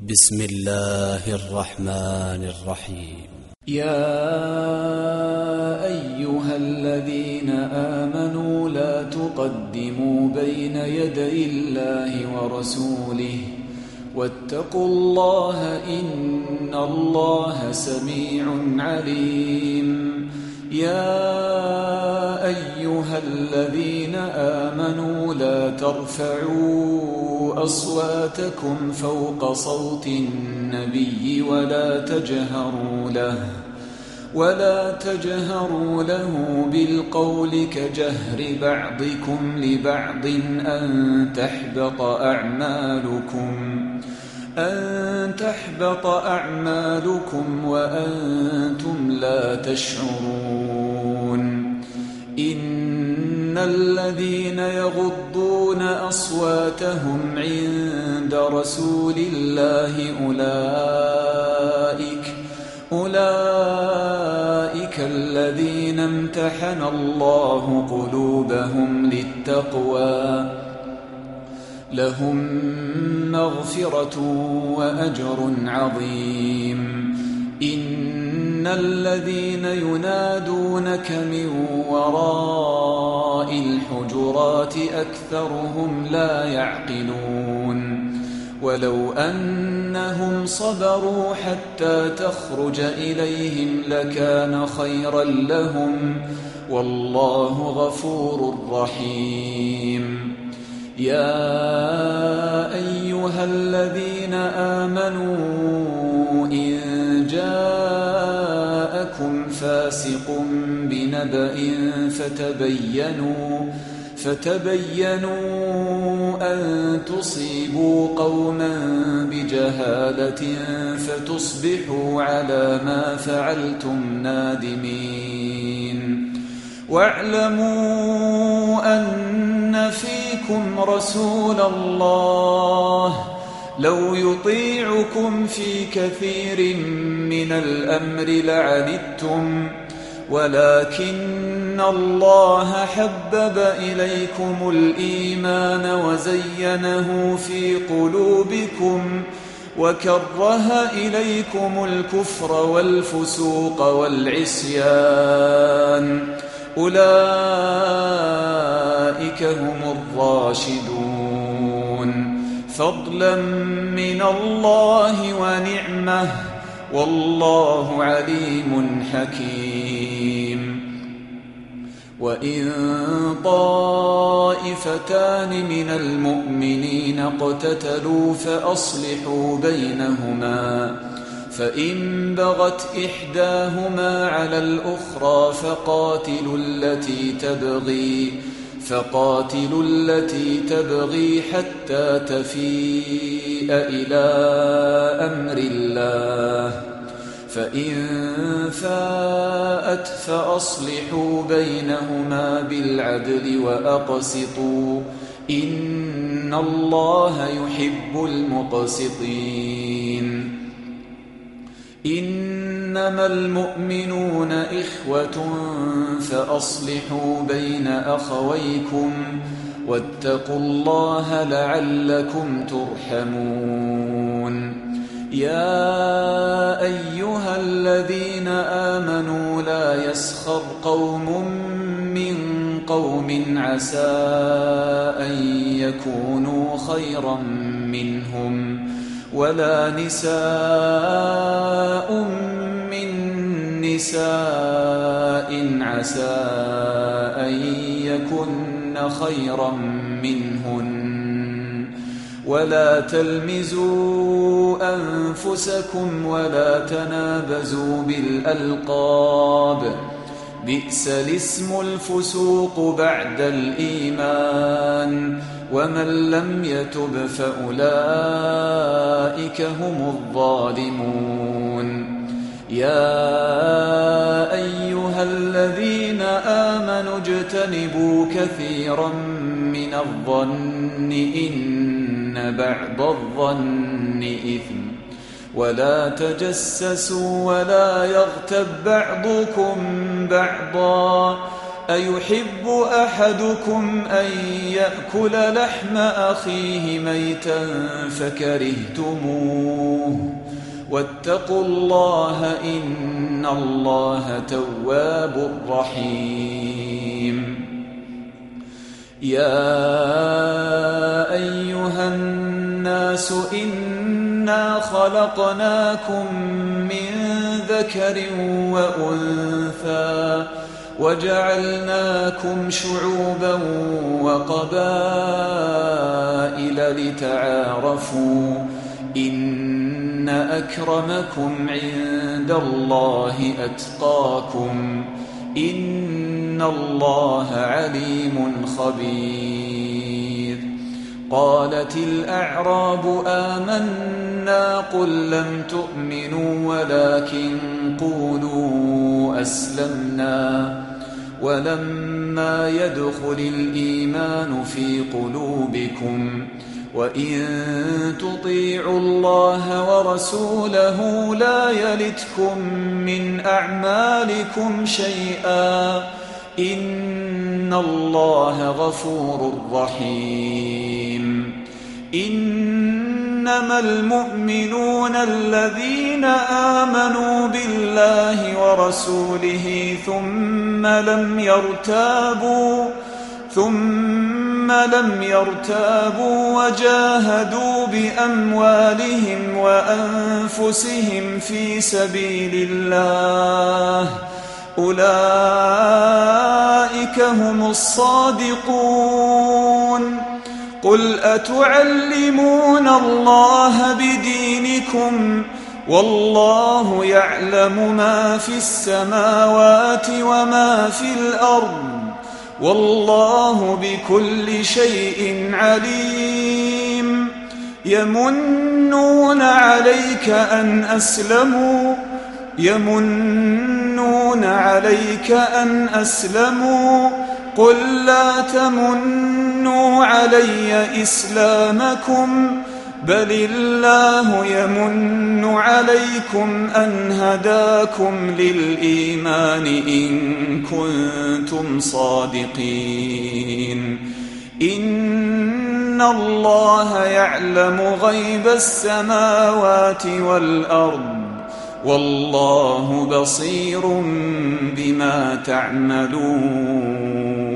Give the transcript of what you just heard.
بسم الله الرحمن الرحيم. يا أيها الذين آمنوا لا تقدموا بين يدي الله ورسوله واتقوا الله إن الله سميع عليم. يا أيها الذين آمنوا لا ترفعوا أصواتكم فوق صوت النبي ولا تجهروا له بالقول كجهر بعضكم لبعض أن تحبط أعمالكم وأنتم لا تشعرون. إن الذين يغضون أصواتهم عند رسول الله أولئك الذين امتحن الله قلوبهم للتقوى لهم مغفرة وأجر عظيم. إن الذين ينادونك من وراء الحجرات أكثرهم لا يعقلون. ولو أنهم صبروا حتى تخرج إليهم لكان خيرا لهم والله غفور رحيم. يا أيها الذين آمنوا إن جاءكم فاسق بنبأ فتبينوا أن تصيبوا قوما بجهالة فتصبحوا على ما فعلتم نادمين. واعلموا أن فيكم رسول الله لو يطيعكم في كثير من الأمر لعنتم ولكن الله حبب إليكم الإيمان وزينه في قلوبكم وكره إليكم الكفر والفسوق والعصيان أولئك هم الراشدون فضلا من الله ونعمه والله عليم حكيم. وإن طائفتان من المؤمنين اقتتلوا فأصلحوا بينهما فإن بغت إحداهما على الأخرى فقاتلوا التي تبغي حتى تفيء إلى أمر الله فإن فاءت فأصلحوا بينهما بالعدل وأقسطوا إن الله يحب المقسطين. إنما المؤمنون إخوة فأصلحوا بين أخويكم واتقوا الله لعلكم ترحمون. يا أيها الذين آمنوا لا يسخر قوم من قوم عسى أن يكونوا خيرا منهم ولا نساء من نساء عسى أن يكن خيرا منهن ولا تلمزوا أنفسكم ولا تنابزوا بالألقاب بئس الاسم الفسوق بعد الإيمان ومن لم يتب فأولئك هم الظالمون. يا أيها الذين آمنوا اجتنبوا كثيرا من الظن إن بعض الظن إثم ولا تجسسوا ولا يغتب بعضكم بعضا أيحب أحدكم أن يأكل لحم أخيه ميتا فكرهتموه واتقوا الله إن الله تواب رحيم يا أيها الناس إنا خلقناكم من ذكر وأنثى وجعلناكم شعوبا وقبائل لتعارفوا إن أكرمكم عند الله أتقاكم إن الله عليم خبير قالت الأعراب آمنا قل لم تؤمنوا ولكن قولوا أسلمنا ولما يدخل الإيمان في قلوبكم وإن تطيعوا الله ورسوله لا يلتكم من أعمالكم شيئا إن الله غفور رحيم إنما المؤمنون الذين آمنوا بالله ورسوله ثم لم يرتابوا وجاهدوا بأموالهم وأنفسهم في سبيل الله أولئك هم الصادقون قل أتعلمون الله بدينكم والله يعلم ما في السماوات وما في الأرض والله بكل شيء عليم يمنون عليك أن أسلموا قل لا تمنوا علي إسلامكم بل الله يمن عليكم أن هداكم للإيمان إن كنتم صادقين إن الله يعلم غيب السماوات والأرض والله بصير بما تعملون